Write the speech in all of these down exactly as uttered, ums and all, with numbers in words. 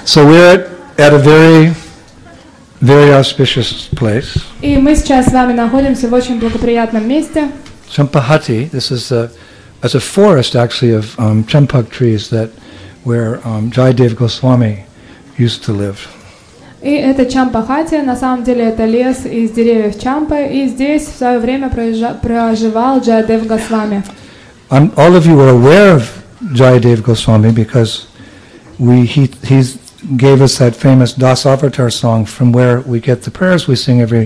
So we're at, at a very, very auspicious place. И мы сейчас с вами находимся в очень благоприятном месте. Champahati. This is a, as a forest actually of um, champak trees that where um, Jayadev Goswami used to live. И это Чампахати, на самом деле это лес из деревьев Чампы, и здесь в свое время проживал Джаядев Госвами. Um, all of you are aware of Jayadev Goswami because we he he's gave us that famous Das Avatar song from where we get the prayers we sing every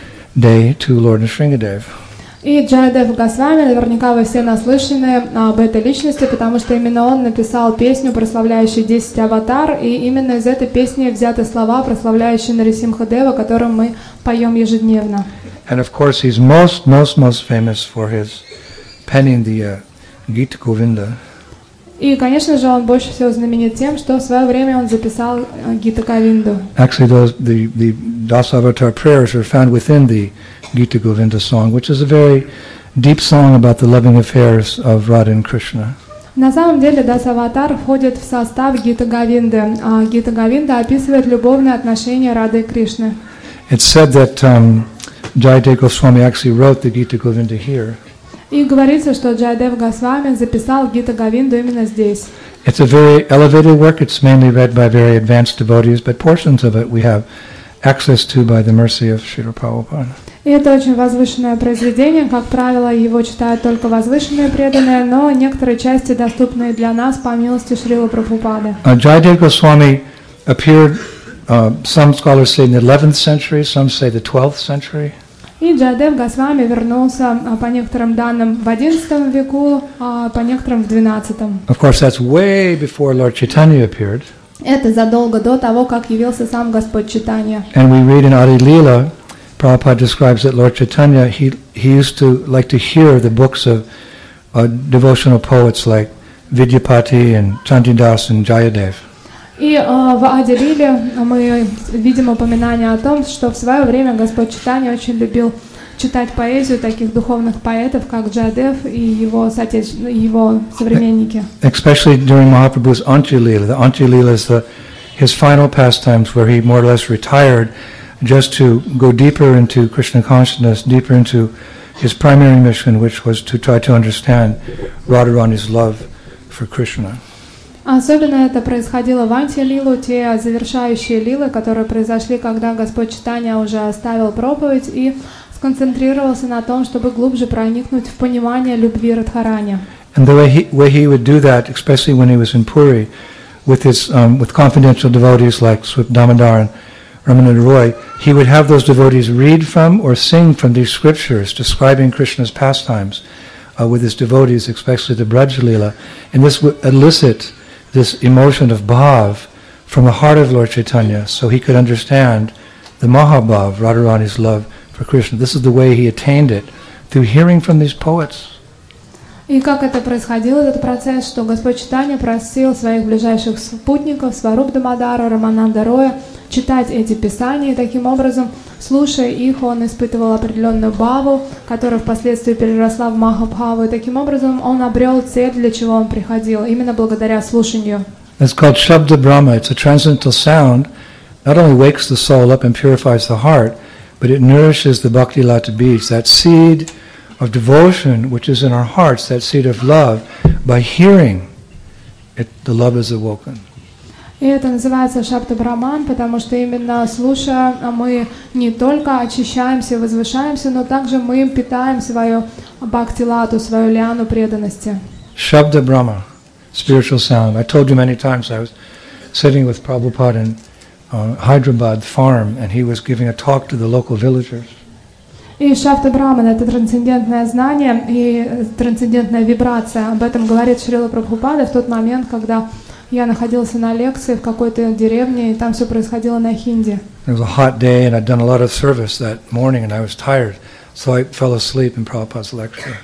day to Lord Nrsingadev. И Джаядев Госвами, наверняка вы все наслышаны об этой личности, потому что именно он написал песню, прославляющую десять аватар, и именно из этой песни взяты слова, прославляющие Нарисимхадева, которым мы поем ежедневно. And of course he's most, most, most famous for his penning the uh, Gita Govinda. И, конечно же, он больше всего знаменит тем, что в свое время он записал Гита Говинду. Actually, those the the Das Avatar prayers are found within the Gita Govinda song, which is a very deep song about the loving affairs of Radha and Krishna. На самом деле, Дас Аватар входит в состав Гита Говинды, а Гита Говинда описывает любовные отношения Рады и Кришны. It's said that um, Jayadev Goswami actually wrote the Gita Govinda here. И говорится, что Джаядев Госвами записал Гита Говинду именно здесь. It's a very elevated work. It's mainly read by very advanced devotees, but portions of it we have access to by the mercy of Srila Prabhupada. И это очень возвышенное произведение. Как правило, его читают только возвышенные преданные, но некоторые части доступны для нас по милости Шрилы Прабхупады. Uh, Jayadev Goswami appeared, uh, some scholars say in the eleventh century, some say the twelfth century. И Джаядев Госвами вернулся, по некоторым данным, в одиннадцатом веку, а по некоторым в двенадцатом. Of course, that's way before Lord Chaitanya appeared. Это задолго до того, как явился сам Господь Чайтанья. And we read in Adi Leela, Prabhupada describes that Lord Chaitanya, he, he used to like to hear the books of uh, devotional poets like Vidyapati and Chandidas and Jayadev. И э, в Ади Лиле мы видим упоминание о том, что в свое время Господь Чайтанья очень любил читать поэзию таких духовных поэтов, как Джаядев и его, соотеч... его современники. Especially during Mahaprabhu's Antya Leela. The Antya Leela is the, his final pastimes where he more or less retired just to go deeper into Krishna consciousness, deeper into his primary mission, which was to try to understand Radharani's love for Krishna. Особенно это происходило в Анти-лилу, те завершающие лилы, которые произошли, когда Господь Чайтанья уже оставил проповедь и сконцентрировался на том, чтобы глубже проникнуть в понимание любви Радхарани. And the way he, way he would do that, especially when he was in Puri, with his um, with confidential devotees like Swip Damodar and Ramananda Roy, he would have those devotees read from or sing from these scriptures describing Krishna's pastimes uh, with his devotees, especially the Braj Leela, and this would elicit this emotion of bhav from the heart of Lord Chaitanya, so he could understand the Mahabhav, Radharani's love for Krishna. This is the way he attained it, through hearing from these poets. И как это происходило, этот процесс, что Господь Чайтанья просил своих ближайших спутников, Сваруб Дамодара, Рамананда Роя, читать эти писания, и таким образом, слушая их, он испытывал определенную бхаву, которая впоследствии переросла в Махабхаву, и таким образом он обрел цель, для чего он приходил, именно благодаря слушанию. It's called Shabda Brahma. It's a transcendental sound. Not only wakes the soul up and purifies the heart, but it nourishes the Bhakti Lata beads, that seed of devotion which is in our hearts, that seed of love. By hearing it, the love is awoken. И это называется Шабда Браман, потому что именно слушая, мы не только очищаемся, возвышаемся, но также мы питаем свою бхакти-лату, свою лиану преданности. Shabda Brahma, spiritual sound. I told you many times I was sitting with Prabhupada in uh, Hyderabad farm, and he was giving a talk to the local villagers. И Шабда Браман — это трансцендентное знание и трансцендентная вибрация. Об этом говорит Шрила Прабхупада в тот момент, когда я находился на лекции в какой-то деревне, и там все происходило на хинди. It was a hot day, and I'd done a lot of service that morning, and I was tired, so I fell asleep in Prabhupada's lecture.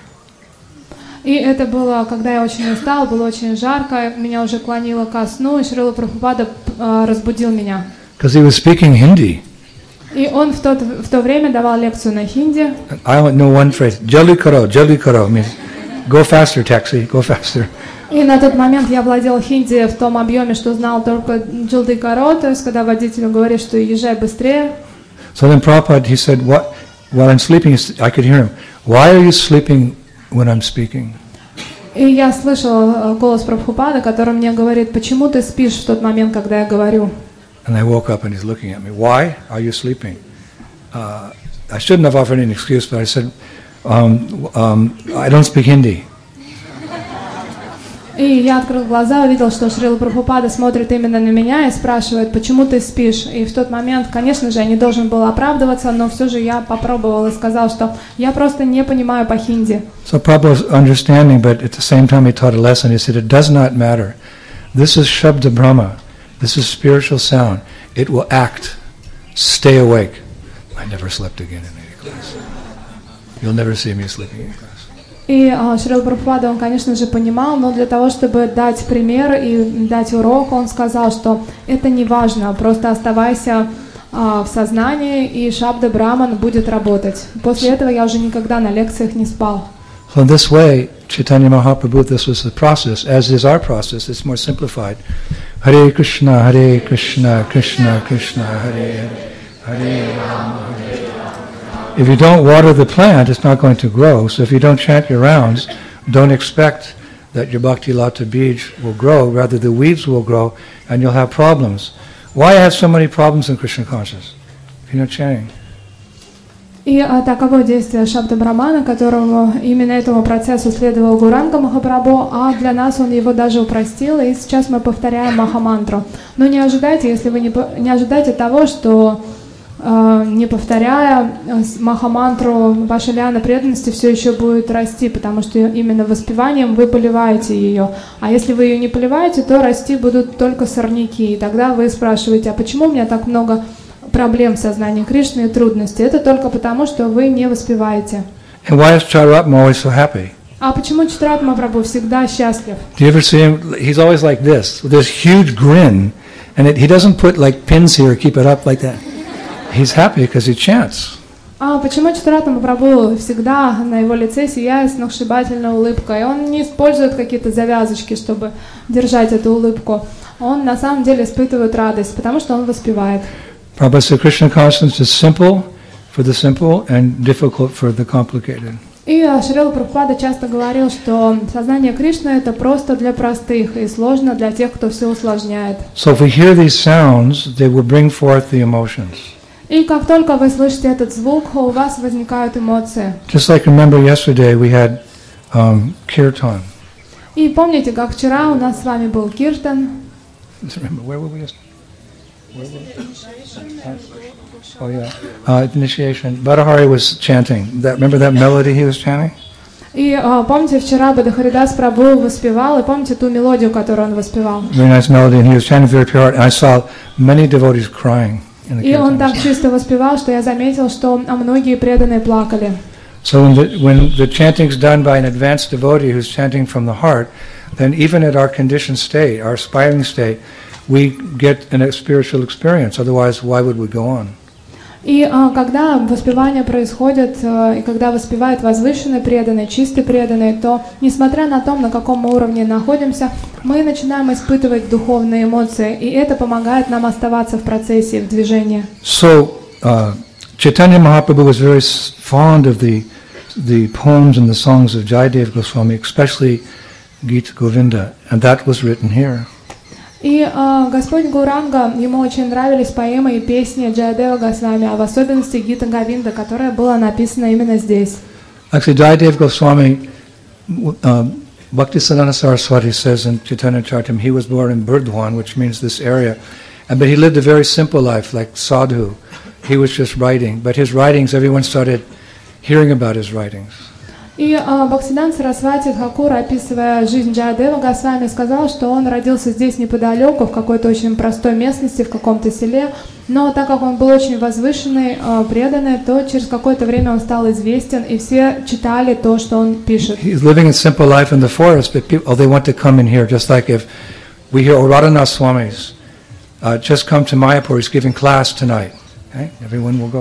И это было, когда я очень устал, было очень жарко, меня уже клонило ко сну, и Шрила Прабхупада э, разбудил меня. Because he was speaking Hindi. И он в, тот, в то время давал лекцию на хинди. I only know one phrase, "Jaldi karo, jaldi karo," means go faster, taxi, go faster. И на тот момент я владел хинди в том объеме, что знал только Джалди Каро, то есть когда водителю говорит, что езжай быстрее. So then Prabhupada, he said, what, while I'm sleeping, I could hear him, why are you sleeping when I'm speaking? И я слышал голос Прабхупады, который мне говорит, почему ты спишь в тот момент, когда я говорю? And I woke up and he's looking at me. Why are you sleeping? Uh, I shouldn't have offered any excuse, but I said, um, um, I don't speak Hindi. И я открыл глаза, увидел, что Шрила Прабхупада смотрит именно на меня и спрашивает, почему ты спишь? И в тот момент, конечно же, я не должен был оправдываться, но все же я попробовал и сказал, что я просто не понимаю по-хинди. So Prabhupada was understanding, but at the same time he taught a lesson. He said, it does not matter. This is Shabda Brahma. This is spiritual sound. It will act. Stay awake. I never slept again in any class. You'll never see me sleeping in class. И а, Шрила Прабхупада, он, конечно же, понимал, но для того, чтобы дать пример и дать урок, он сказал, что это не важно, просто оставайся а, в сознании, и Шабда Браман будет работать. После этого я уже никогда на лекциях не спал. So in this way, Chaitanya Mahaprabhu, this was the process, as is our process, it's more simplified. Hare Krishna, Hare Krishna, Krishna Krishna, Hare Hare, Hare Rama, Hare. If you don't water the plant, it's not going to grow. So if you don't chant your rounds, don't expect that your Bhakti Lata Bij will grow. Rather, the weeds will grow, and you'll have problems. Why have so many problems in Krishna consciousness? If you're not chanting. И а, таково действие Шабда Брамана, которому именно этому процессу следовал Гуранга Махапрабху, а для нас он его даже упростил, и сейчас мы повторяем Махамантру. Но не ожидайте, если вы не, не ожидайте того, что не повторяя Махамантру, ваша лиана преданности все еще будет расти, потому что именно воспеванием вы поливаете ее. А если вы ее не поливаете, то расти будут только сорняки. И тогда вы спрашиваете, а почему у меня так много проблем в сознании Кришны и трудностей? Это только потому, что вы не воспеваете. And why is Chaitanya always so happy? А почему Читрат Махапрабху всегда счастлив? Do you ever see him? He's always like this, with this huge grin, and it, he doesn't put like pins here, keep it up like that. He's happy because he chants. А почему Читрат Махапрабху всегда на его лице сияет сногсшибательной улыбкой? Он не использует какие-то завязочки, чтобы держать эту улыбку. Он на самом деле испытывает радость, потому что он воспевает. Prabhupada said Krishna consciousness is simple for the simple and difficult for the complicated. И Шрила Прабхупада часто говорил, что сознание Кришны это просто для простых и сложно для тех, кто все усложняет. So if we hear these sounds, they will bring forth the emotions. И как только вы слышите этот звук, у вас возникают эмоции. Just like remember yesterday we had um, kirtan. И помните, как вчера у нас с вами был киртан? Remember where were we yesterday? Where were we? Oh yeah, uh, initiation. Bhattahari was chanting. That remember that melody he was chanting? И uh, помните, вчера Бадахаридас Прабху воспевал, и помните ту мелодию, которую он воспевал? Very nice melody, and he was chanting very pure. And I saw many devotees crying. И он так чисто воспевал, что я заметил, что многие преданные плакали. So when the, when the chanting is done by an advanced devotee who's chanting from the heart, then even at our conditioned state, our aspiring state, we get a spiritual experience. Otherwise, why would we go on? И а, когда воспевание происходит, а, и когда воспевает возвышенный преданный, чистый преданный, то, несмотря на то, на каком мы уровне находимся, мы начинаем испытывать духовные эмоции, и это помогает нам оставаться в процессе, в движении. So, uh, Chaitanya Mahaprabhu was very fond of the the poems and the songs of Jayadev Goswami, especially Gita Govinda, and that was written here. И э, Господь Гуранга, ему очень нравились поэмы и песни Джаядева Госвами, а в особенности Гита Говинда, которая была написана именно здесь. Actually, Jayadev Goswami, uh, Bhaktisiddhanta Saraswati says in Chaitanya Charitamrita, he was born in Burdwan, which means this area, and but he lived a very simple life, like sadhu. He was just writing, but his writings, everyone started hearing about his writings. И э, Бхактисиддханта Сарасвати Тхакур, описывая жизнь Джаядева Госвами, сказал, что он родился здесь неподалеку, в какой-то очень простой местности, в каком-то селе, но так как он был очень возвышенный, э, преданный, то через какое-то время он стал известен, и все читали то, что он пишет. He's living a simple life in the forest, but people, oh, they want to come in here, just like if we hear, oh, Radhanath Swami's, uh, just come to Mayapur, he's giving class tonight. Okay? Everyone will go.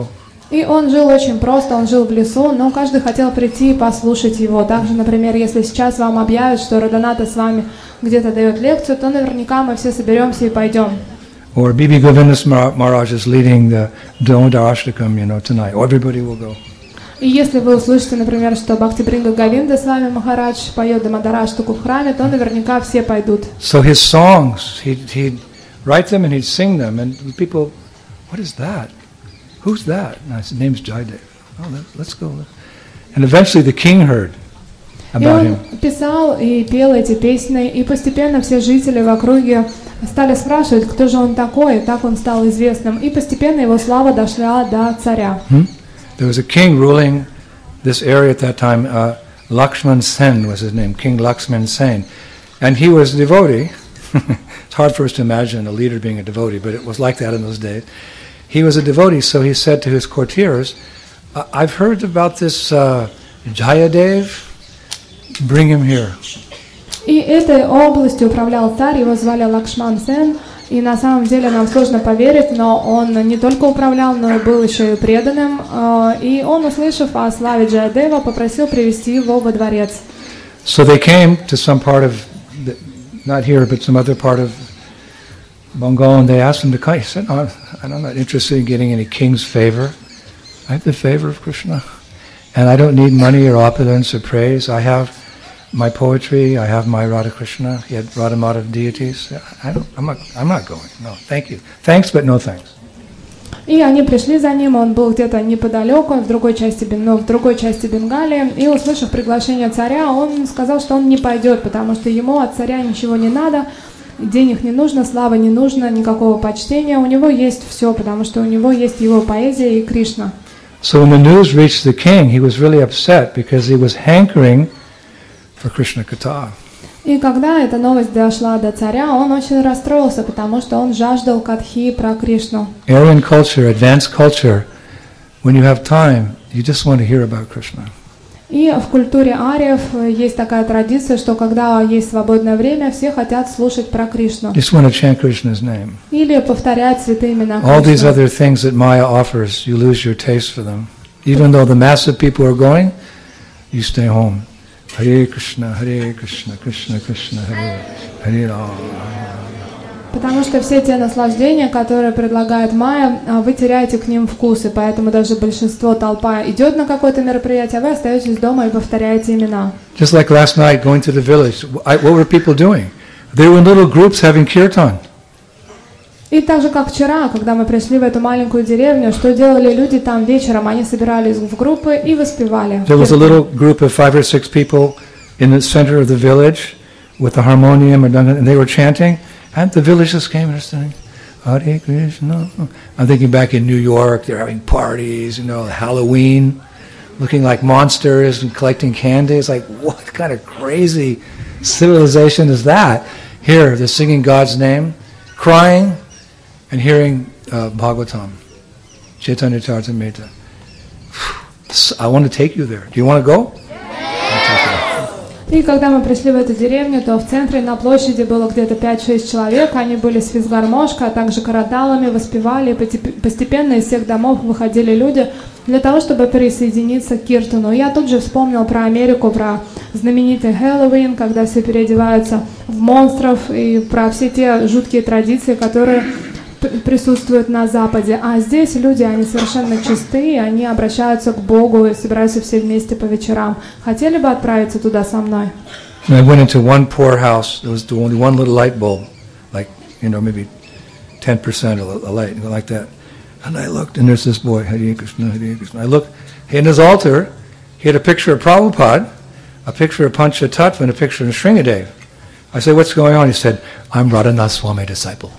И он жил очень просто, он жил в лесу, но каждый хотел прийти и послушать его. Также, например, если сейчас вам объявят, что Радоната с вами где-то дает лекцию, то наверняка мы все соберемся и пойдем. Or B B Govindas Maharaj is leading the Damodar Ashtakam, you know, tonight. Or everybody will go. И если вы услышите, например, что Бхактибринда Говинда с вами Махарадж поет Дамодараштаку в храме, то наверняка все пойдут. So his songs, he'd, he'd write them and he'd sing them, and people, what is that? Who's that? And I said, name's Jaidev. Oh, let's go. And eventually the king heard about him. И он писал и пел эти песни, и постепенно все жители в округе стали спрашивать, кто же он такой, и так он стал известным. И постепенно его слава дошла до царя. Hmm? There was a king ruling this area at that time. Uh, Lakshman Sen was his name, King Lakshman Sen. And he was a devotee. It's hard for us to imagine a leader being a devotee, but it was like that in those days. He was a devotee, so he said to his courtiers, I've heard about this uh, Jayadev, bring him here. И этой областью управлял царь, его звали Лакшман Сен, и на самом деле нам сложно поверить, но он не только управлял, но и был еще и преданным, и он, услышав о славе Джаядева, попросил привести его во дворец. So they came to some part of, the, not here, but some other part of Bengal, and they asked him to come. He said, oh, I'm not interested in getting any king's favor. I have the favor of Krishna. And I don't need money or opulence or praise. I have my poetry, I have my Radha Krishna. He had Radha Madhava deities. I don't, I'm, not, I'm not going. No, thank you. Thanks, but no thanks. И они пришли за ним, он был где-то неподалеку, в другой части, ну, в другой части Бенгалии, и, услышав приглашение царя, он сказал, что он не пойдет, потому что ему от царя ничего не надо, денег не нужно, славы не нужно, никакого почтения, у него есть все, потому что у него есть его поэзия и Кришна. So when the news reached the king, he was really upset because he was hankering for Krishna Katha. И когда эта новость дошла до царя, он очень расстроился, потому что он жаждал катхи про Кришну. Aryan culture, advanced culture, when you have time, you just want to hear about Krishna. И в культуре ариев есть такая традиция, что когда есть свободное время, все хотят слушать про Кришну. You just want to chant Krishna's name. Или повторять святые имена All these Кришны. other things that Maya offers, you lose your taste for them. Even though the mass of people are going, you stay home. Hare Krishna, Hare Krishna, Krishna Krishna, Hare Hare Rama. Потому что все те наслаждения, которые предлагает Майя, вы теряете к ним вкус, и поэтому даже большинство толпа идет на какое-то мероприятие, а вы остаетесь дома и повторяете имена. Just like last night going to the village, I, what were people doing? They were in little groups having kirtan. И так же, как вчера, когда мы пришли в эту маленькую деревню, что делали люди там вечером? Они собирались в группы и воспевали. There was a little group of five or six people in the center of the village with a harmonium, and they were chanting, and the villagers came and were saying, Hare Krishna. I'm thinking back in New York, they're having parties, you know, Halloween, looking like monsters and collecting candy. It's like, what kind of crazy civilization is that? Here, they're singing God's name, crying, and hearing uh, Bhagavatam, Chaitanya Charitamrita. I want to take you there. Do you want to go? И когда мы пришли в эту деревню, то в центре на площади было где-то пять-шесть человек, они были с физгармошкой, а также караталами, воспевали, и постепенно из всех домов выходили люди для того, чтобы присоединиться к киртану. Я тут же вспомнил про Америку, про знаменитый Хэллоуин, когда все переодеваются в монстров, и про все те жуткие традиции, которые присутствуют на Западе. А здесь люди, они совершенно чистые, они обращаются к Богу и собираются все вместе по вечерам. Хотели бы отправиться туда со мной? I went into one poor house. There was only one little light bulb, like, you know, maybe ten percent of a light, like that. And I looked, and there's this boy, Hare Krishna, Hare Krishna. I looked, in his altar, he had a picture of Prabhupada, a picture of Panchatattva, and a picture of Shringadev. I said, what's going on? He said, I'm Radhanath Swami disciple.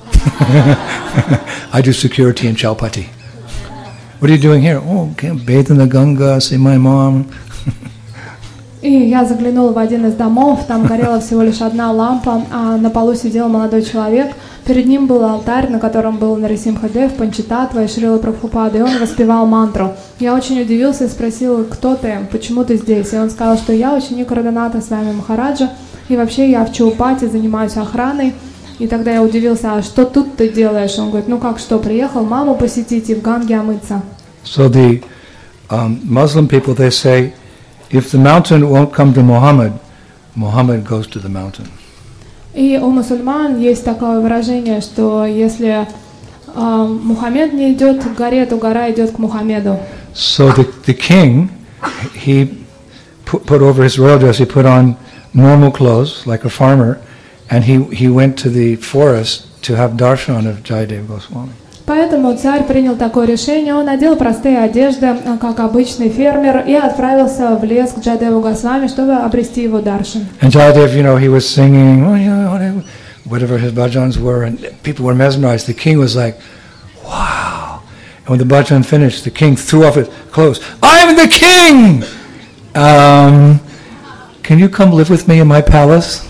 I do security in Chaupati. What are you doing here? Oh, okay, bathe in the Ganga, see my mom. И я заглянула в один из домов, там горела всего лишь одна лампа, а на полу сидел молодой человек. Перед ним был алтарь, на котором был Нарисимхадев, Панчататва и Шрила Прабхупада, и он воспевал мантру. Я очень удивился и спросил, кто ты, почему ты здесь? И он сказал, что я ученик Радоната с вами Махараджа, и вообще я в Чаупати занимаюсь охраной. И тогда я удивился, а что тут ты делаешь? Он говорит, ну как что, приехал маму посетить и в Ганге омыться. So the um, Muslim people, they say, if the mountain won't come to Muhammad, Muhammad goes to the mountain. И у мусульман есть такое выражение, что если э, Мухаммед не идет к горе, то гора идет к Мухаммеду. So the, the king, he put, put over his royal dress, he put on normal clothes, like a farmer, and he, he went to the forest to have darshan of Jayadev Goswami. Поэтому царь принял такое решение, он надел простые одежды, как обычный фермер, и отправился в лес к Джайадеву Госвами, чтобы обрести его даршан. And Jayadev, you know, he was singing, whatever his bhajans were, and people were mesmerized. The king was like, wow. And when the bhajan finished, the king threw off his clothes. I'm the king! Um, can you come live with me in my palace?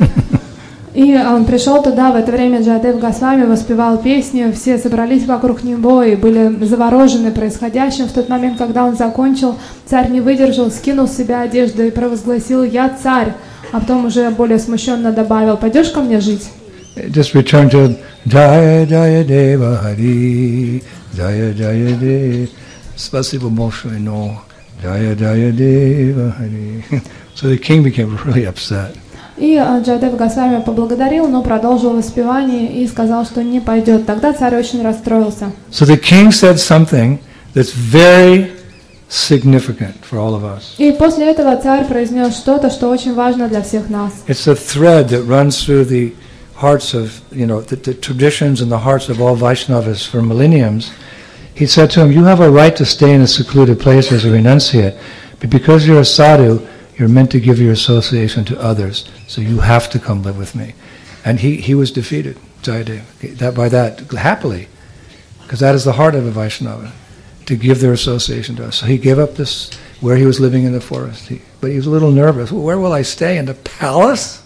И он пришел туда, в это время Джайадев Госвами воспевал песни, все собрались вокруг него и были заворожены происходящим. В тот момент, когда он закончил, царь не выдержал, скинул с себя одежду и провозгласил: «Я царь», а потом уже более смущенно добавил: «Пойдешь ко мне жить?» Just return to Jaya Jaya Deva Hari, Jaya Jaya Deva, Spasibo Moshino, Jaya Jaya Deva Hari. So the king became really upset. И Джайадев Госвами поблагодарил, но продолжил воспевание и сказал, что не пойдет. Тогда царь очень расстроился. So the king said something that's very significant for all of us. И после этого царь произнес что-то, что очень важно для всех нас. It's a thread that runs through the hearts of, you know, the, the traditions and the hearts of all Vaishnavas for millenniums. He said to him, you have a right to stay in a secluded place as a renunciate, but because you're a sadhu, you're meant to give your association to others, so you have to come live with me. And he, he was defeated, Jayadev, that, by that, happily, because that is the heart of a Vaishnava, to give their association to us. So he gave up this, where he was living in the forest. He, but he was a little nervous. Well, where will I stay, in the palace?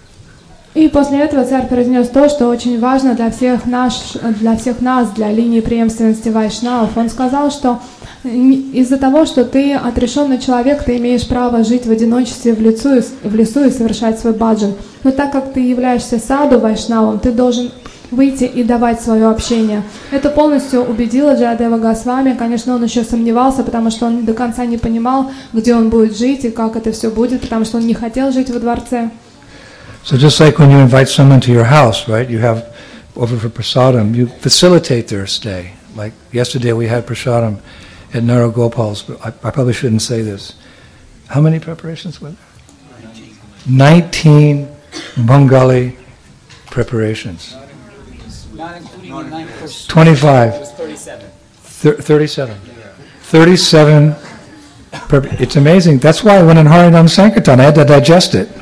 И после этого царь произнес то, что очень важно для всех, наш, для всех нас, для линии преемственности вайшнавов. Он сказал, что из-за того, что ты отрешенный человек, ты имеешь право жить в одиночестве в лесу, в лесу и совершать свой баджан. Но так как ты являешься саду вайшнавом, ты должен выйти и давать свое общение. Это полностью убедило Джайадева Госвами. Конечно, он еще сомневался, потому что он до конца не понимал, где он будет жить и как это все будет, потому что он не хотел жить во дворце. So just like when you invite someone to your house, right, you have over for prasadam, you facilitate their stay. Like yesterday we had prasadam at Naragopal's, but I, I probably shouldn't say this. How many preparations were there? Nineteen Bengali preparations. Not including the nine course. Twenty-five. It was thirty-seven. Thir- Thirty-seven. Thirty-seven. Prep- it's amazing. That's why I went in Harinam Sankirtan. I had to digest it.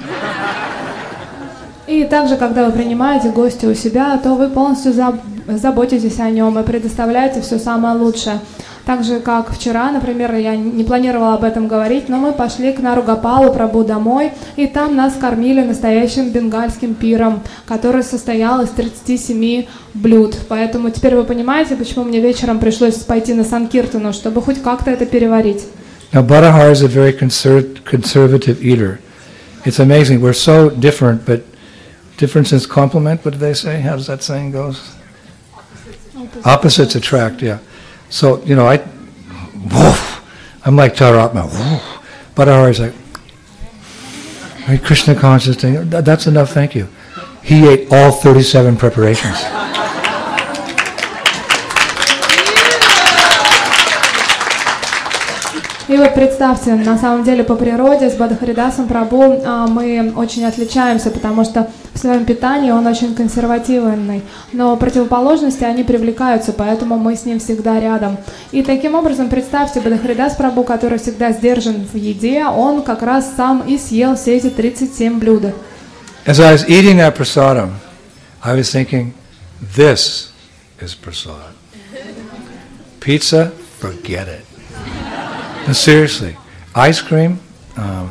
И также, когда вы принимаете гостя у себя, то вы полностью заботитесь о нем и предоставляете все самое лучшее. Так же, как вчера, например, я не планировала об этом говорить, но мы пошли к Наругопалу Прабху домой, и там нас кормили настоящим бенгальским пиром, который состоял из тридцати семи блюд. Поэтому теперь вы понимаете, почему мне вечером пришлось пойти на Санкиртану, чтобы хоть как-то это переварить. Now, Bhattahar is a very conser- conservative eater. It's amazing. We're so different, but difference is complement. What do they say? How does that saying goes? Opposites, Opposites attract, yeah. So, you know, I, woof, I'm like Taratma, woof. Bhattahar is like, very Krishna conscious thing. That's enough, thank you. He ate all thirty-seven preparations. И вот представьте, на самом деле по природе с Бадахаридасом Прабху а, мы очень отличаемся, потому что в своем питании он очень консервативный, но противоположности они привлекаются, поэтому мы с ним всегда рядом. И таким образом представьте, Бадахаридас Прабху, который всегда сдержан в еде, он как раз сам и съел все эти тридцать семь блюд. As I was eating that prasadam, I was thinking, this is prasad. Pizza, forget it. No, seriously, ice cream. Um,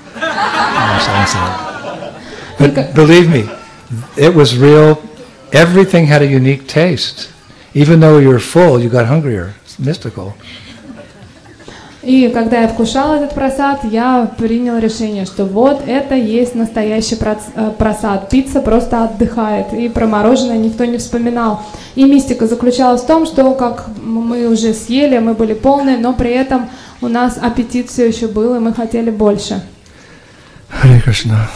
but believe me, it was real. Everything had a unique taste. Even though you were full, you got hungrier. It's mystical. И когда я вкушал этот просад, я принял решение, что вот это есть настоящий просад. Пицца просто отдыхает, и про мороженое никто не вспоминал. И мистика заключалась в том, что как мы уже съели, мы были полные, но при этом у нас аппетит все еще был, и мы хотели больше. Hare Krishna.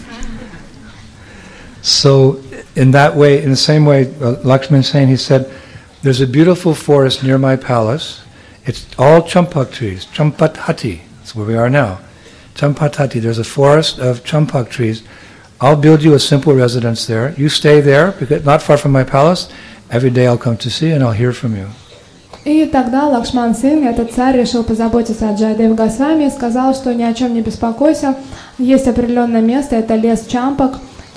So, in that way, in the same way, uh, Lakshman Sen, he said, there's a beautiful forest near my palace. It's all champak trees, champathati. That's where we are now. Champathati, there's a forest of champak trees. I'll build you a simple residence there. You stay there, because not far from my palace. Every day I'll come to see and I'll hear from you. И тогда Лакшман Синг, этот царь, решил позаботиться о Джайадеве Госвами и сказал, что ни о чем не беспокойся. Есть определенное место, это лес Чампак,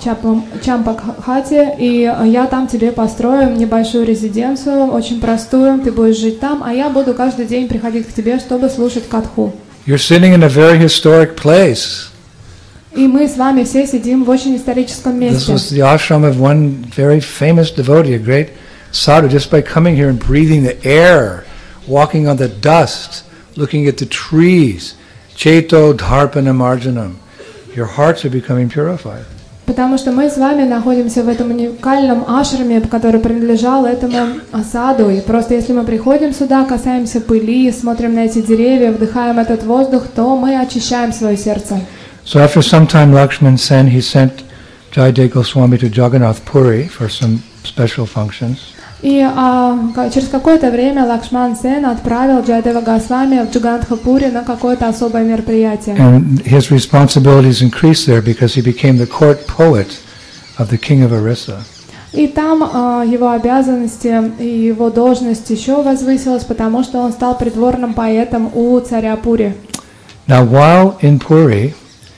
Чампак-Хати, и я там тебе построю небольшую резиденцию, очень простую, ты будешь жить там, а я буду каждый день приходить к тебе, чтобы слушать катху. You're sitting in a very historic place. И мы с вами все сидим в очень историческом месте. This was the ashram of one very famous devotee, a great sadhu. Just by coming here and breathing the air, walking on the dust, looking at the trees, cheto dharpana marjanam, your hearts are becoming purified. Потому что мы с вами находимся в этом уникальном ашраме, который принадлежал этому саду. И просто если мы приходим сюда, касаемся пыли, смотрим на эти деревья, вдыхаем этот воздух, то мы очищаем свое сердце. So after some time, Lakshman Sen, he sent Jayadeva Goswami to Jagannath Puri for some special functions. И а, через какое-то время Лакшман Сен отправил Джайадева Госвами в Джаганнатхапури на какое-то особое мероприятие. And his responsibilities increased there because he became the court poet of the king of Orissa. И там а, его обязанности и его должность еще возвысилась, потому что он стал придворным поэтом у царя Пури. Now, while in Puri,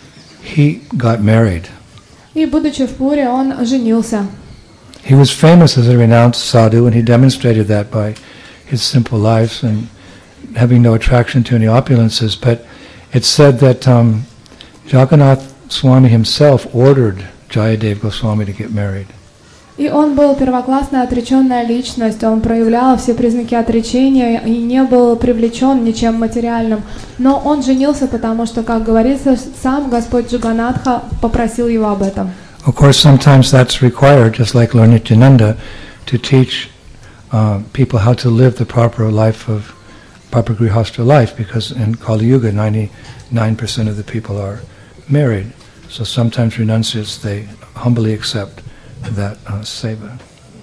he got married. И будучи в Пуре, он женился. He was famous as a renounced sadhu, and he demonstrated that by his simple life and having no attraction to any opulences. But it's said that um, Jagannath Swami himself ordered Jayadeva Goswami to get married. И он был первоклассная отреченная личность, он проявлял все признаки отречения и не был привлечен ничем материальным. Но он женился, потому что, как говорится, сам Господь Джаганнатха попросил его об этом. Of course, sometimes that's required, just like Lord Nityananda, to teach uh, people how to live the proper life of proper grihastha life, because in Kali Yuga, ninety-nine percent of the people are married. So sometimes renunciates, they humbly accept that uh, seva.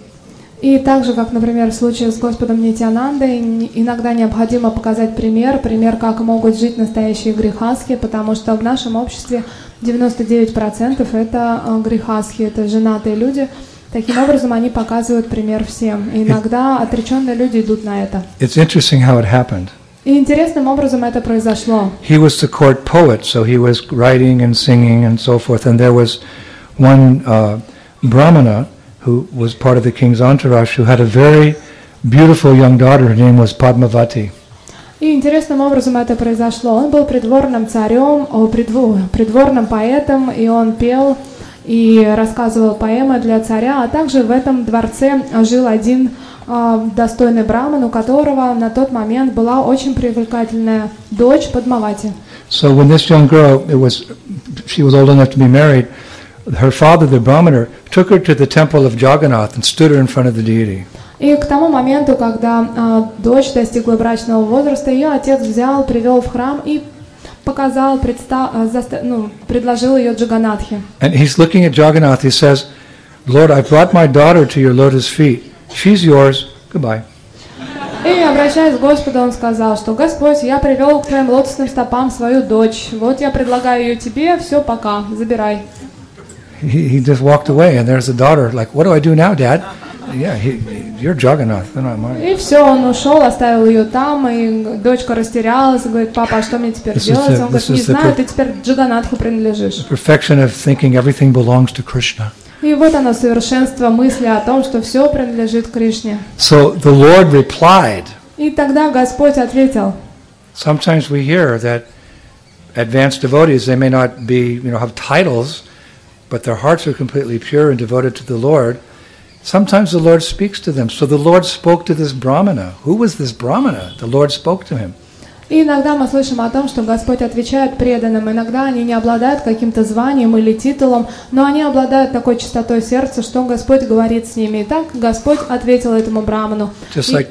И так же, как, например, в случае с Господом Нитьянандой, иногда необходимо показать пример, пример, как могут жить настоящие грехаски, потому что в нашем обществе девяносто девять процентов это грехаски, это женатые люди. Таким образом, они показывают пример всем. И иногда отреченные люди идут на это. It's interesting how it happened. И интересным образом это произошло. He was the court poet, so he was writing and singing and so forth, and there was one uh, Brahmana who was part of the king's entourage, who had a very beautiful young daughter. Her name was Padmavati. И интересным образом это произошло. Он был придворным царем, придворным поэтом, и он пел и рассказывал поэмы для царя, а также в этом дворце жил один э, достойный браман, у которого на тот момент была очень привлекательная дочь Падмавати. So when this young girl, it was, she was old enough to be married, her father, the brahmana, took her to the temple of Jagannath and stood her in front of the deity. И к тому моменту, когда э, дочь достигла брачного возраста, ее отец взял, привел в храм и показал, представ, э, заста, ну, предложил ее Джаганнатхе. And he's looking at Jagannath. He says, "Lord, I brought my daughter to your lotus feet. She's yours. Goodbye." И, обращаясь к Господу, он сказал, что Господь, я привел к твоим лотосным стопам свою дочь. Вот я предлагаю ее тебе, все, пока, забирай. He, he just walked away, and there's the daughter. Like, what do I do now, Dad? Yeah, he, you're Jagannath. They're not mine. И все, он ушел, оставил ее там, и дочка растерялась, говорит, папа, а что мне теперь This делать? the, Он говорит, не знаю, ты теперь Джаганнатху принадлежишь. The perfection of thinking everything belongs to Krishna. И вот оно, совершенство мысли о том, что все принадлежит Кришне. So the Lord replied. И тогда Господь ответил. Sometimes we hear that advanced devotees, they may not be, you know, have titles, but their hearts are completely pure and devoted to the Lord. Sometimes the Lord speaks to them. So the Lord spoke to this Brahmana. Who was this Brahmana? The Lord spoke to him. И иногда мы слышим о том, что Господь отвечает преданным. Иногда они не обладают каким-то званием или титулом, но они обладают такой чистотой сердца, что Господь говорит с ними. И так Господь ответил этому браману. Just И, like,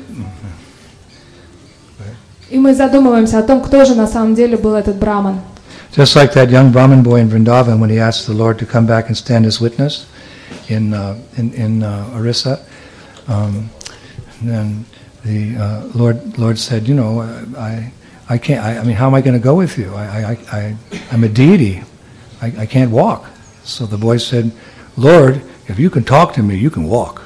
и мы задумываемся о том, кто же на самом деле был этот браман. just like that young Brahmin boy in Vrindavan when he asked the Lord to come back and stand as witness in uh, in, in uh, Orissa. Um, and the uh, Lord Lord said, you know, I I can't. I, I mean, how am I going to go with you? I I I I'm a deity. I, I can't walk. So the boy said, Lord, if you can talk to me, you can walk.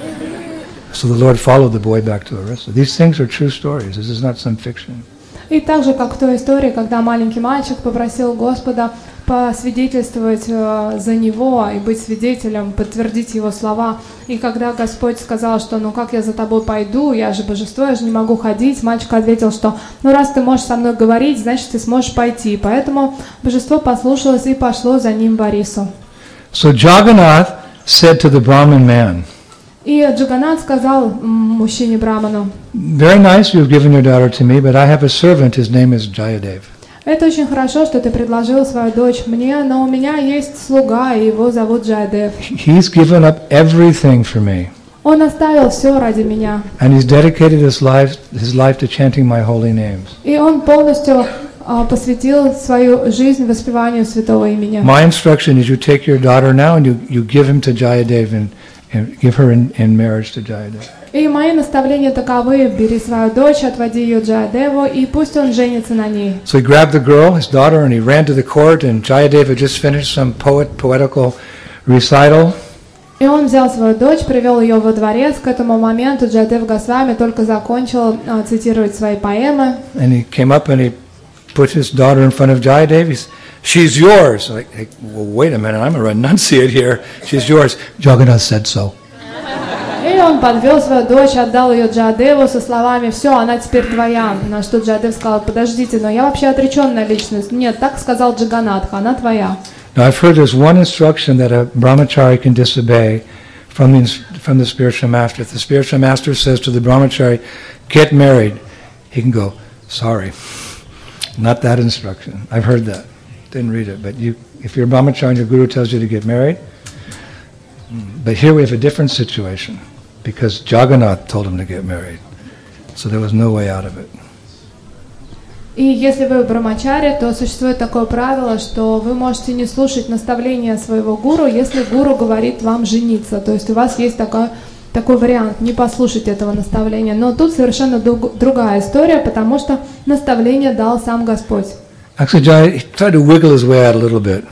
So the Lord followed the boy back to Orissa. These things are true stories. This is not some fiction. И так же, как в той истории, когда маленький мальчик попросил Господа посвидетельствовать э, за него и быть свидетелем, подтвердить его слова. И когда Господь сказал, что ну как я за тобой пойду, я же божество, я же не могу ходить, мальчик ответил, что ну раз ты можешь со мной говорить, значит ты сможешь пойти. Поэтому божество послушалось и пошло за ним в Орису. So Jagannath said to the Brahmin man, И Джаганат сказал мужчине Браману: very nice you've given your daughter to me, but I have a servant, his name is Jayadev. это очень хорошо, что ты предложил свою дочь мне, но у меня есть слуга, и его зовут Джаядев. He's given up everything for me, Он оставил все ради меня, and he's dedicated his life, his life to chanting my holy names. и он полностью а, посвятил свою жизнь воспеванию святого имени. My instruction is you take your daughter now and you, you give him to Jayadev and, and give her in, in marriage to Jayadev. И мои наставления таковы: бери свою дочь, отводи ее Джаядеву, и пусть он женится на ней. So he grabbed the girl, his daughter, and he ran to the court, and Jayadev had just finished some poet, poetical recital. И он взял свою дочь, привел ее во дворец. К этому моменту Джаядев Госвами только закончил а, цитировать свои поэмы. And he came up and he put his daughter in front of Jayadev. He's, she's yours. Like, like, well, wait a minute, I'm a renunciate here. She's yours. Jagannath said so. И он подвел свою дочь, отдал ее Джаядеву со словами: «Все, она теперь твоя». На что Джаядев сказал: «Подождите, но я вообще отреченная личность». «Нет, так сказал Джаганатха, она твоя». Now I've heard there's one instruction that a brahmachari can disobey from the, from the spiritual master. If the spiritual master says to the brahmachari, get married, he can go, sorry, not that instruction. I've heard that. Didn't read it. But you, if you're a brahmachari and your guru tells you to get married, but here we have a different situation because Jagannath told him to get married. So there was no way out of it. И если вы брамачари, то существует такое правило, что вы можете не слушать наставления своего гуру, если гуру говорит вам жениться. То есть у вас есть такой, такой вариант, не послушать этого наставления. Но тут совершенно друг, другая история, потому что наставление дал сам Господь. Actually, Jai, he tried to wiggle his way out a little bit.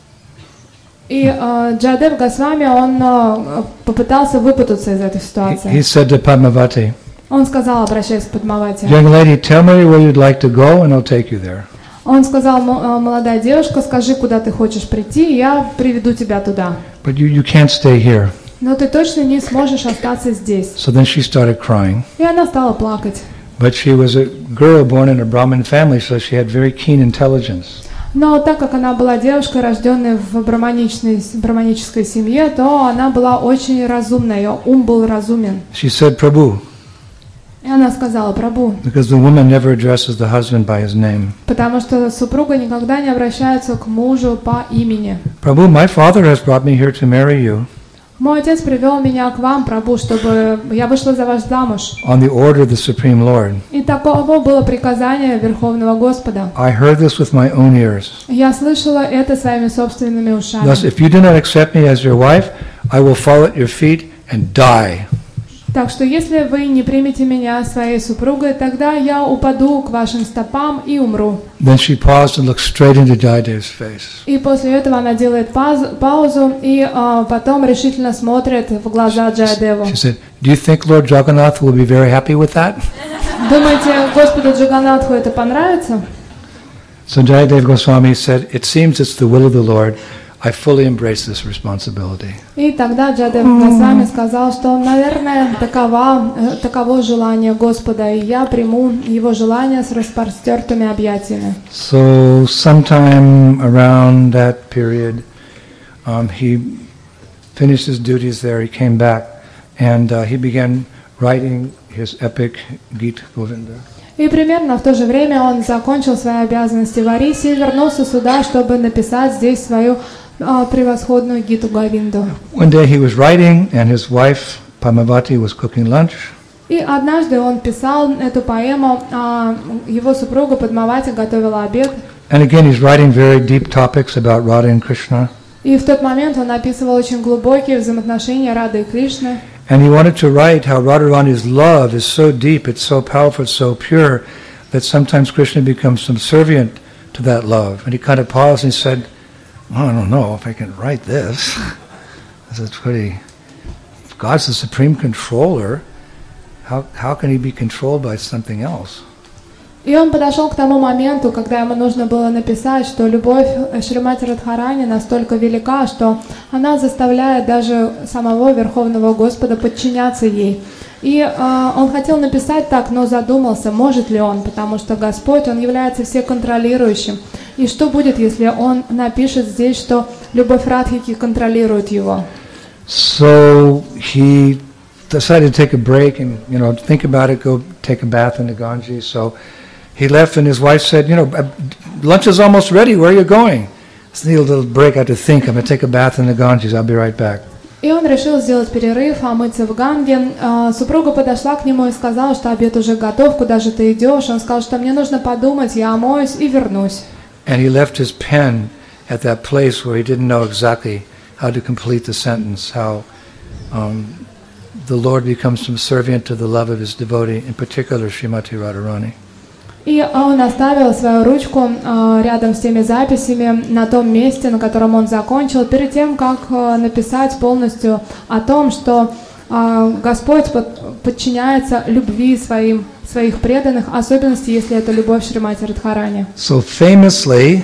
И uh, Джаядев Госвами, он uh, попытался выпутаться из этой ситуации. He, he said to Padmavati, Он сказал, обращаясь к Падмавати: young lady, tell me where you'd like to go and I'll take you there. Он сказал: молодая девушка, скажи, куда ты хочешь прийти, и я приведу тебя туда. But you, you can't stay here. Но ты точно не сможешь остаться здесь. So then she started crying. И она стала плакать. But she was a girl born in a Brahmin family, so she had very keen intelligence. Но так как она была девушкой, рожденной в браманичной, браманической семье, то она была очень разумная, ее ум был разумен. She said, Prabhu, И она сказала: Прабху, because the woman never addresses the husband by his name. потому что супруга никогда не обращается к мужу по имени. Prabhu, my father has brought me here to marry you Мой отец привел меня к вам, Прабху, чтобы я вышла за вас замуж. on the order of the Supreme Lord. И таково было приказание Верховного Господа. I heard this with my own ears. Я слышала это своими собственными ушами. Thus, if you do not accept me as your wife, I will fall at your feet and die. Так что если вы не примете меня своей супругой, тогда я упаду к вашим стопам и умру. Then she paused and looked straight into Jayadev's face. И после этого она делает паз- паузу и а, потом решительно смотрит в глаза Джаядеву. She said, do you think Lord Jagannath will be very happy with that? Думаете, Господу Джаганатху это понравится? So Jayadev Goswami said, it seems it's the will of the Lord. I fully embrace this responsibility. И тогда Джаядев Госвами сказал, что, наверное, такова, э, таково желание Господа, и я приму его желание с распростертыми объятиями. So sometime around that period, um, he finished his duties there. He came back, and uh, he began writing his epic Gita Govinda. И примерно в то же время он закончил свои обязанности в Арисе и вернулся сюда, чтобы написать здесь свою а, превосходную Гиту Говинду. One day he was writing, and his wife Padmavati was cooking lunch. И однажды он писал эту поэму, а его супруга Падмавати готовила обед. And again, he's writing very deep topics about Radha and Krishna. И в тот момент он описывал очень глубокие взаимоотношения Рады и Кришны. And he wanted to write how Radharani's love is so deep, it's so powerful, it's so pure, that sometimes Krishna becomes subservient to that love. And he kind of paused and he said, well, I don't know if I can write this. This is pretty... If God's the supreme controller, how, how can he be controlled by something else? И он подошел к тому моменту, когда ему нужно было написать, что любовь Шримати Радхарани настолько велика, что она заставляет даже самого Верховного Господа подчиняться ей. И э, он хотел написать так, но задумался, может ли он, потому что Господь, Он является всеконтролирующим. И что будет, если он напишет здесь, что любовь Радхики контролирует его? So he decided to take a break and, you know, think about it, go take a bath in the Ganges. So he left, and his wife said, you know, lunch is almost ready. Where are you going? So I need a little break. I have to think. I'm going to take a bath in the Ganges. I'll be right back. И он решил сделать перерыв, омыться в Ганге. А, супруга подошла к нему и сказала, что обед уже готов, куда же ты идешь? Он сказал, что мне нужно подумать, я омоюсь и вернусь. And he left his pen at that place where he didn't know exactly how to complete the sentence, how um, the Lord becomes subservient to the love of his devotee, in particular Srimati Radharani. И он оставил свою ручку э, рядом с теми записями на том месте, на котором он закончил, перед тем, как э, написать полностью о том, что э, Господь под, подчиняется любви своим, своих преданных, особенности, если это любовь Шримати Радхарани. So famously,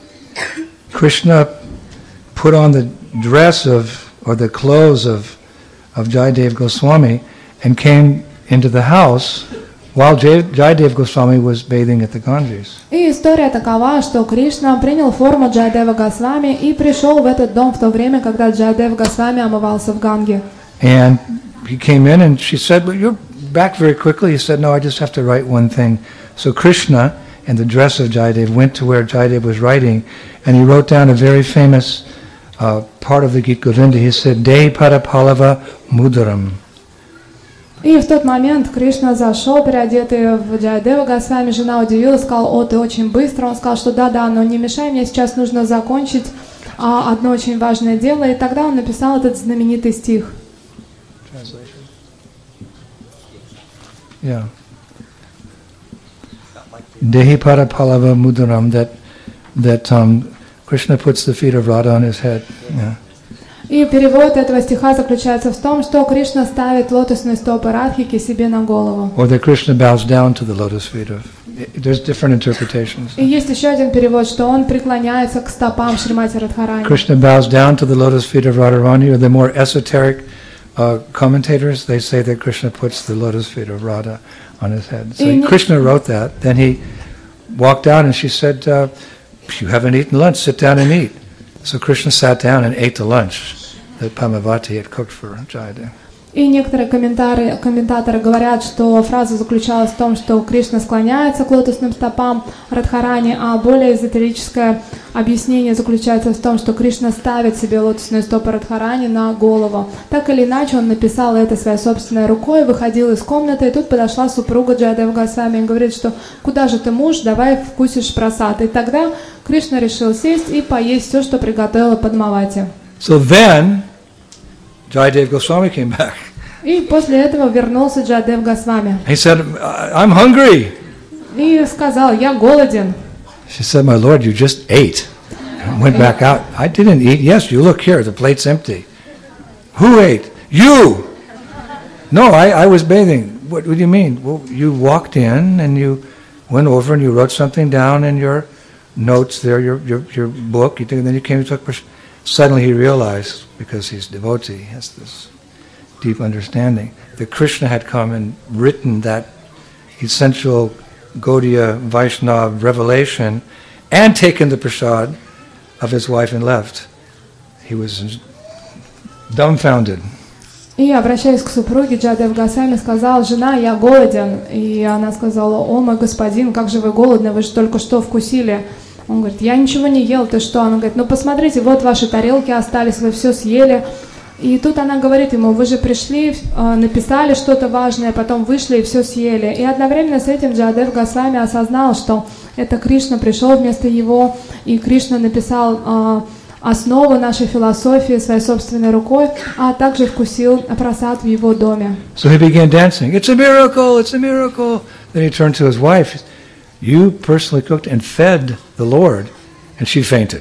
Krishna put on the dress of, or the clothes of, of Jayadev Goswami and came into the house while Jayadev Goswami was bathing at the Ganges. И история такова, что Кришна принял форму Джайадева Госвами и пришел в этот дом в то время, когда Джайадев Госвами омывался в Ганге. And he came in and she said, well, you're back very quickly. He said, no, I just have to write one thing. So Krishna, in the dress of Jayadev, went to where Jayadev was writing, and he wrote down a very famous uh, part of the Gita Govinda. He said, Dehi Padapalava Mudaram. И в тот момент Кришна зашел, переодетый в Джайадева Госвами, жена удивилась, сказала, о, ты очень быстро. Он сказал, что да-да, но не мешай, мне сейчас нужно закончить а, одно очень важное дело. И тогда он написал этот знаменитый стих. Translation. Yeah. Dehi Padapalava Mudaram, that, that um, Krishna puts the feet of Radha on his head. Yeah. И перевод этого стиха заключается в том, что Кришна ставит лотосные стопы Радхики себе на голову. Or that Krishna bows down to the lotus feet of... There's different interpretations. И есть еще один перевод, что он преклоняется к стопам Шримати Радхарани. Krishna bows down to the lotus feet of Radharani, or the more esoteric uh, commentators, they say that Krishna puts the lotus feet of Radha on his head. So И Krishna wrote that. Then he walked out and she said, uh, you haven't eaten lunch, sit down and eat. So Krishna sat down and ate the lunch that Padmavati had cooked for Jayadev. И некоторые комментаторы, комментаторы говорят, что фраза заключалась в том, что Кришна склоняется к лотосным стопам Радхарани, а более эзотерическое объяснение заключается в том, что Кришна ставит себе лотосные стопы Радхарани на голову. Так или иначе, он написал это своей собственной рукой, выходил из комнаты, и тут подошла супруга Джайадева Госвами и говорит, что «Куда же ты, муж? Давай вкусишь прасад». И тогда Кришна решил сесть и поесть все, что приготовила Падмавати. So then, Jayadev Goswami came back. И после этого вернулся Джайадев Госвами. He said, I'm hungry. И сказал, я голоден. She said, my lord, you just ate. And went back out. I didn't eat. Yes, you look here, the plate's empty. Who ate? You! No, I, I was bathing. What, what do you mean? Well, you walked in and you went over and you wrote something down in your notes there, your your, your book, you think, and then you came and took... Suddenly he realized, because he's devotee, he has this deep understanding, that Krishna had come and written that essential Gaudiya Vaishnava revelation and taken the prasad of his wife and left. He was dumbfounded. И, обращаясь к супруге, Джайадев Госвами сказал: «Жена, я голоден». И она сказала: «О, мой господин, как же вы голодны, вы же только что вкусили». Он говорит: «Я ничего не ел, ты что?» Она говорит: «Ну, посмотрите, вот ваши тарелки остались, вы все съели». И тут она говорит ему: «Вы же пришли, написали что-то важное, потом вышли и все съели». И одновременно с этим Джайадев Госвами осознал, что это Кришна пришел вместо его, и Кришна написал основу нашей философии своей собственной рукой, а также вкусил прасад в его доме. So he began dancing. It's a miracle, it's a miracle. Then he turned to his wife. You personally cooked and fed the Lord. And she fainted.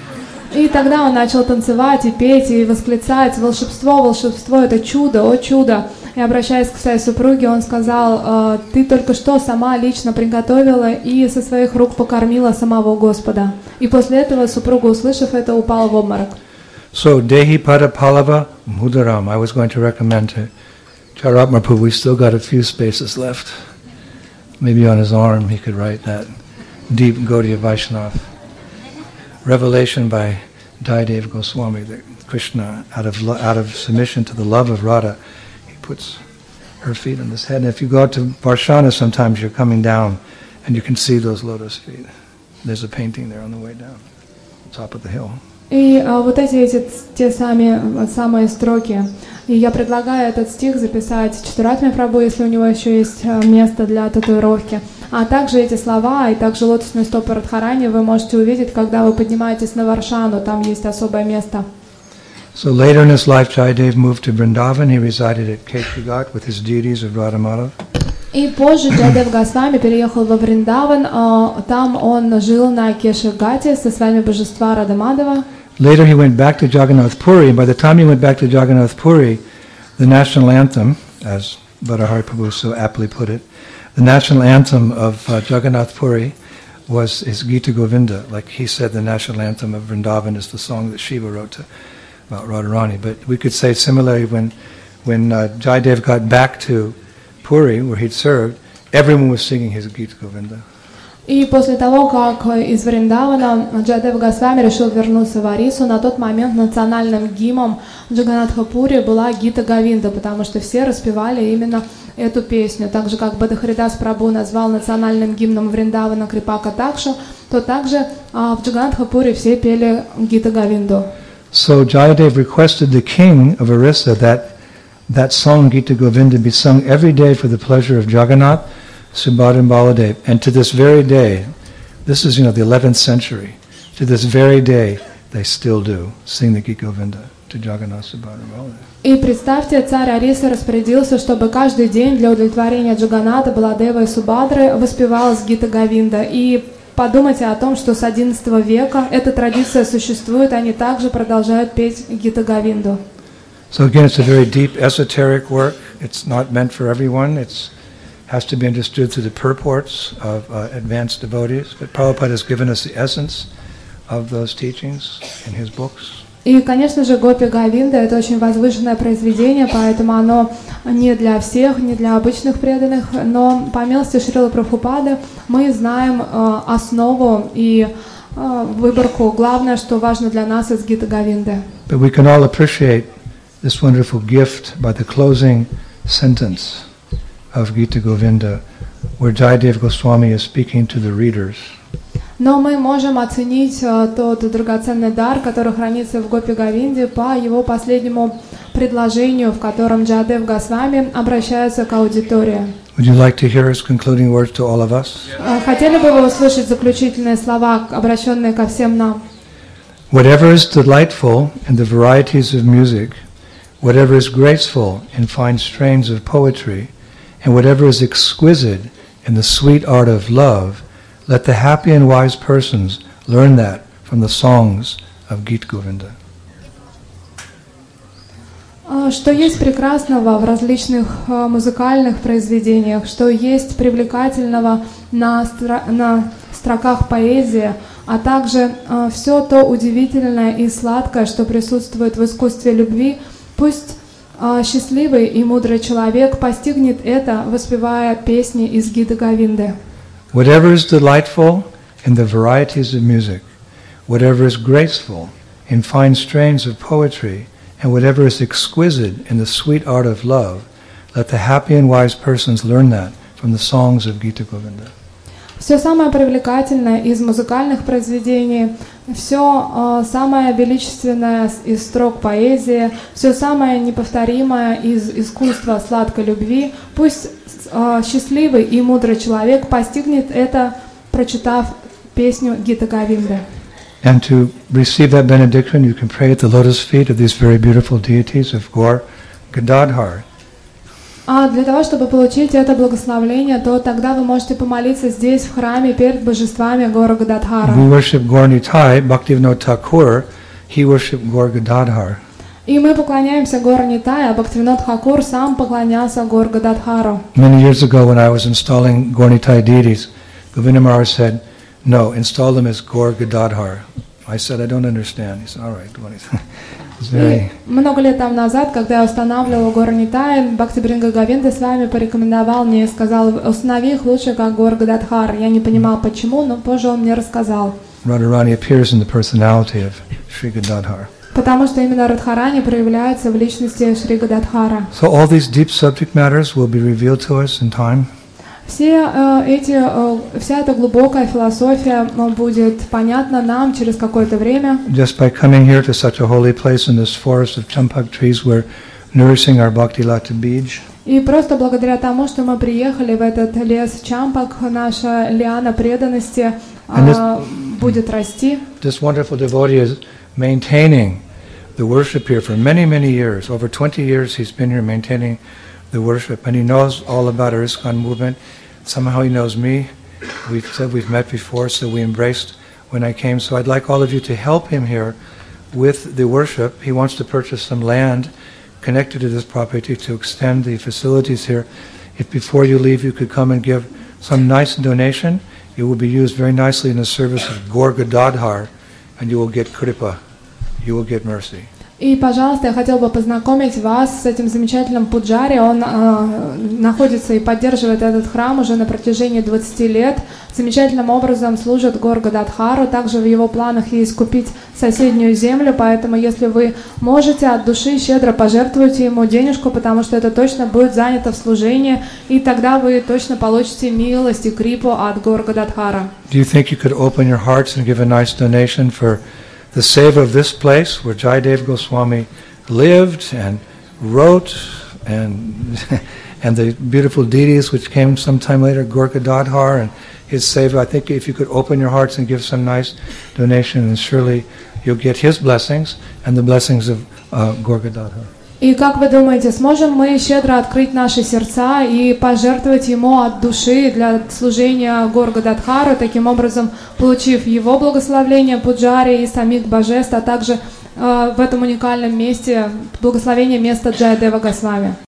И тогда он начал танцевать и петь, и восклицать: волшебство, волшебство, это чудо, о чудо. И, обращаясь к своей супруге, он сказал: ты только что сама лично приготовила и со своих рук покормила самого Господа. И после этого супруга, услышав это, упала в обморок. So, Dehi Pada Pallava Mudaram, I was going to recommend to Charat Mahaprabhu. We've still got a few spaces left. Maybe on his arm he could write that deep Gaudiya Vaishnava. Revelation by Jayadev Goswami, that Krishna, out of out of submission to the love of Radha, he puts her feet on his head. And if you go out to Varshana, sometimes you're coming down, and you can see those lotus feet. There's a painting there on the way down, top of the hill. И а, вот эти, эти те сами, самые строки. И я предлагаю этот стих записать Чатуратме Прабху, если у него еще есть место для татуировки. А также эти слова и также лотосные стопы Радхарани вы можете увидеть, когда вы поднимаетесь на Варшану, там есть особое место. So later in his life, Jayadev moved to Vrindavan. He resided at Ketugat with his deities of Radha Madhav. И позже Джайадев Госвами переехал во Вриндаван, а, там он жил на Кешагате со своими божества Рада Мадхава. Later he went back to Jagannath Puri, and by the time he went back to Jagannath Puri, the national anthem, as Bharahari Prabhu so aptly put it, the national anthem of uh, Jagannath Puri was his Gita Govinda. Like he said, the national anthem of Vrindavan is the song that Shiva wrote to, about Radharani. But we could say similarly, when when uh, Jayadev got back to Puri, where he'd served, everyone was singing his Gita Govinda. И после того, как из Вриндавана Джайадев Госвами решил вернуться в Арису, на тот момент национальным гимном Джаганнатха-Пури была Гита Говинда, потому что все распевали именно эту песню. Так же, как Бадахаридас Прабху назвал национальным гимном Вриндавана Крипака Такшу, то также а, в Джаганнатха-Пури все пели Гита Говинду. So Jayadev requested the king of Orissa that that song Gita Govinda be sung every day for the pleasure of Jagannath, Subhadra and Baladev. And to this very day, this is, you know, the eleventh century, to this very day, they still do sing the Gita Govinda to Jagannath, Subhadra and Baladev. И представьте, царь Ариса распорядился, чтобы каждый день для удовлетворения Джаганата, Баладева и Субадры воспевалась Гита Говинда. И подумайте о том, что с одиннадцатого века эта традиция существует, они также продолжают петь Гита Говинду. So again, it's a very deep esoteric work. It's not meant for everyone. It's has to be understood through the purports of uh, advanced devotees. But Prabhupada has given us the essence of those teachings in his books. И, конечно же, Гопи Говинда — это очень возвышенное произведение, поэтому оно не для всех, не для обычных преданных, но по милости Шрилы Прабхупады мы знаем э, основу и э, выборку. Главное, что важно для нас из Гиты Говинды. But we can all appreciate this wonderful gift by the closing sentence of Gita Govinda, where Jayadev Goswami is speaking to the readers. Но мы можем оценить uh, тот драгоценный дар, который хранится в Гопи Говинде, по его последнему предложению, в котором Джайадев Госвами обращается к аудитории. Would you like to hear his concluding words to all of us? Uh, хотели бы вы услышать заключительные слова, обращенные ко всем нам? Whatever is delightful in the varieties of music, whatever is graceful in fine strains of poetry, and whatever is exquisite in the sweet art of love, let the happy and wise persons learn that from the songs of Gita Govinda. Что есть прекрасного в различных музыкальных произведениях, что есть привлекательного на, стро- на строках поэзии, а также все то удивительное и сладкое, что присутствует в искусстве любви, пусть счастливый и мудрый человек постигнет это, воспевая песни из Гиты Говинды. Whatever is delightful in the varieties of music, whatever is graceful in fine strains of poetry, And whatever is exquisite in the sweet art of love, let the happy and wise persons learn that from the songs of Gita Govinda. Все самое привлекательное из музыкальных произведений, все самое величественное из строк поэзии, все самое неповторимое из искусства сладкой любви, пусть э, счастливый и мудрый человек постигнет это, прочитав песню Гита Говинды. And to receive that benediction, you can pray at the lotus feet of these very beautiful deities of Gaur Gadadhar. А для того, чтобы получить это благословление, то тогда вы можете помолиться здесь, в храме, перед божествами Гора Гададхара. We worship Gaur Nitai, Bhaktivinoda Thakur, he worshiped Gaur Gadadhar. И мы поклоняемся Гор Нитай, а Бхактивинод Тхакур сам поклонялся Гор Гададхару. Many years ago, when I was installing Gaur Nitai deities, Govinda Maharaj said, "No, install them as Gaur Gadadhar." I said, "I don't understand." He said, "All right." It's very... И много лет там назад, когда я устанавливала Гор Нитай, Бхактибринга Говинда с вами порекомендовал мне и сказал, установи их лучше как Гор Гададхар. Я не понимал почему, но позже он мне рассказал. Radharani appears in the personality of Sri Gadadhar. Потому что именно Радхарани проявляется в личности Шри Гададхара. So all these deep subject matters will be revealed to us in time. Все э, эти, э, вся эта глубокая философия э, будет понятна нам через какое-то время. Just by coming here to such a holy place in this forest of champak trees, we're nourishing our bhakti lata bij. И просто благодаря тому, что мы приехали в этот лес Чампак, наша лиана преданности э, this, будет расти. This wonderful devotee is maintaining the worship here for many, many years. Over twenty years he's been here maintaining the worship, and he knows all about our ISKCON movement. Somehow he knows me. We've said we've met before, so we embraced when I came. So I'd like all of you to help him here with the worship. He wants to purchase some land connected to this property to extend the facilities here. If before you leave you could come and give some nice donation, it will be used very nicely in the service of Gaur Gadadhar, and you will get kripa, you will get mercy. И, пожалуйста, я хотела бы познакомить вас с этим замечательным пуджари. Он э, находится и поддерживает этот храм уже на протяжении двадцати лет. Замечательным образом служит Гор Гададхару. Также в его планах есть купить соседнюю землю, поэтому если вы можете от души щедро пожертвуйте ему денежку, потому что это точно будет занято в служении, и тогда вы точно получите милость и крипу от Гор Гададхара. Do you think you could open your hearts and give a nice donation for the save of this place where Jayadev Goswami lived and wrote, and and the beautiful deities which came sometime later, Gaur Gadadhar and his seva? I think if you could open your hearts and give some nice donation, then surely you'll get his blessings and the blessings of uh, Gaur Gadadhar. И как вы думаете, сможем мы щедро открыть наши сердца и пожертвовать ему от души для служения Гор Гададхару, таким образом получив его благословение пуджари и самих божеств, а также э, в этом уникальном месте благословение места Джаядева Госвами?